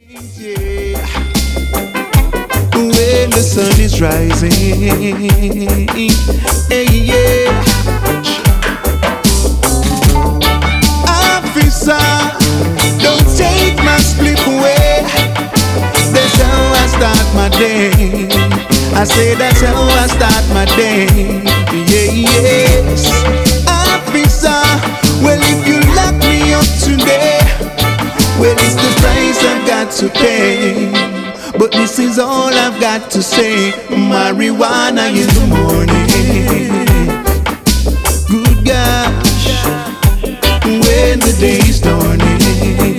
Yeah. When the sun is rising, hey, yeah. Officer, don't take my sleep away. That's how I start my day. I say that's how I start my day. Yeah, yes. Officer, well if you lock me up today, well it's the price I've got to pay. But this is all I've got to say. Marijuana in the morning. Good gosh, when the day is dawning.